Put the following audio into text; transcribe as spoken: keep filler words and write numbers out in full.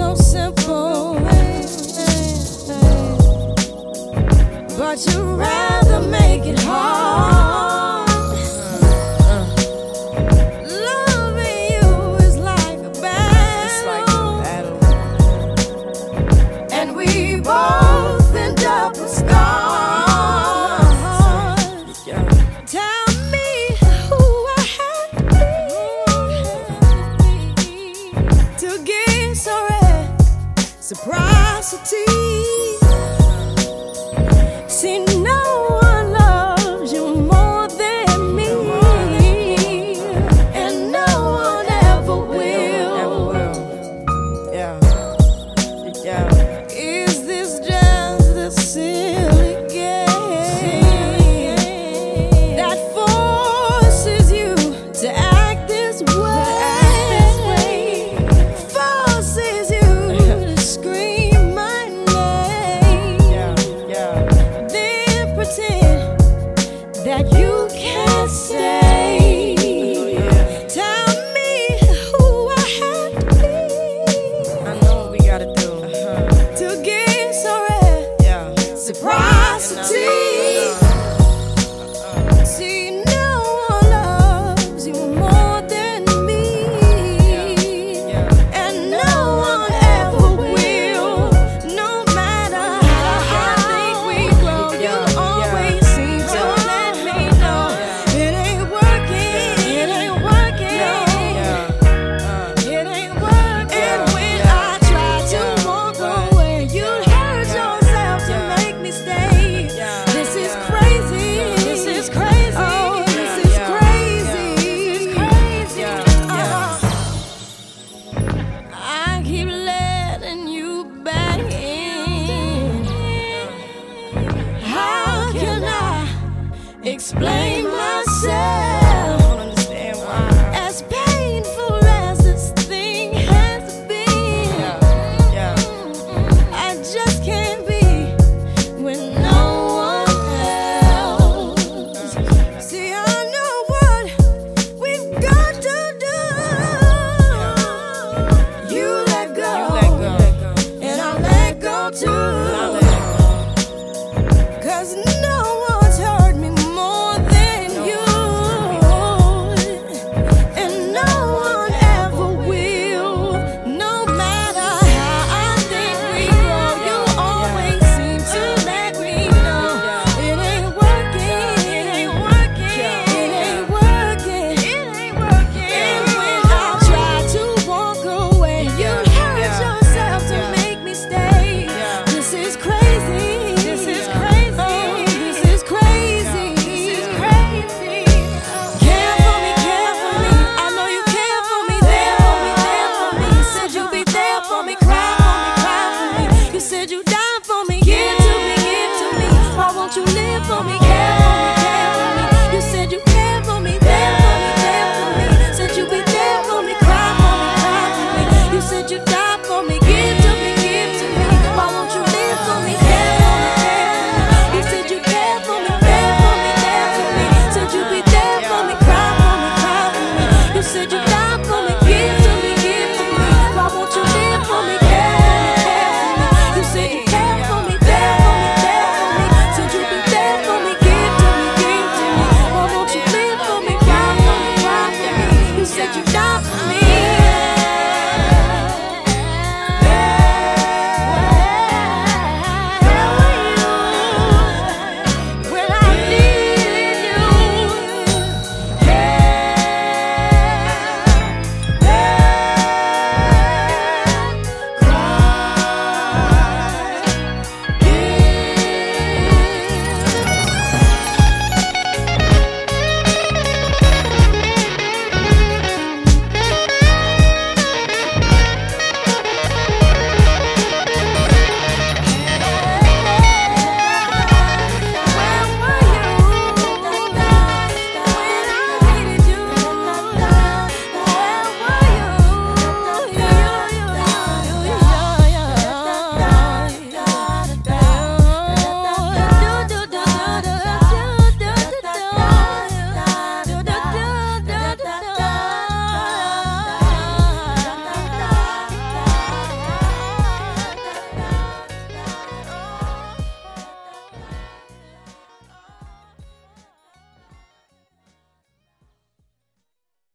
so simple, but you rather make it hard. Loving you is like a battle, and we both end up with scars. Tell me who I have to be to get so reciprocity. See, no one loves you more than me, and no one ever will. Yeah, yeah. Is this just a silly game that forces you to act this way? Forces you to scream my name, then pretend that you can't stay. Tell me who I have to be. I know what we gotta do to get so reciprocity. See, no one loves you more than me, and no one ever will. No matter how I think we grow, you always seem to let me know it ain't working, it ain't working, it ain't working. When I try to walk away, you hurt yourself to make me stay. This is crazy, this is crazy, oh, this is crazy, crazy. Uh-huh. I keep letting you back in. How can I explain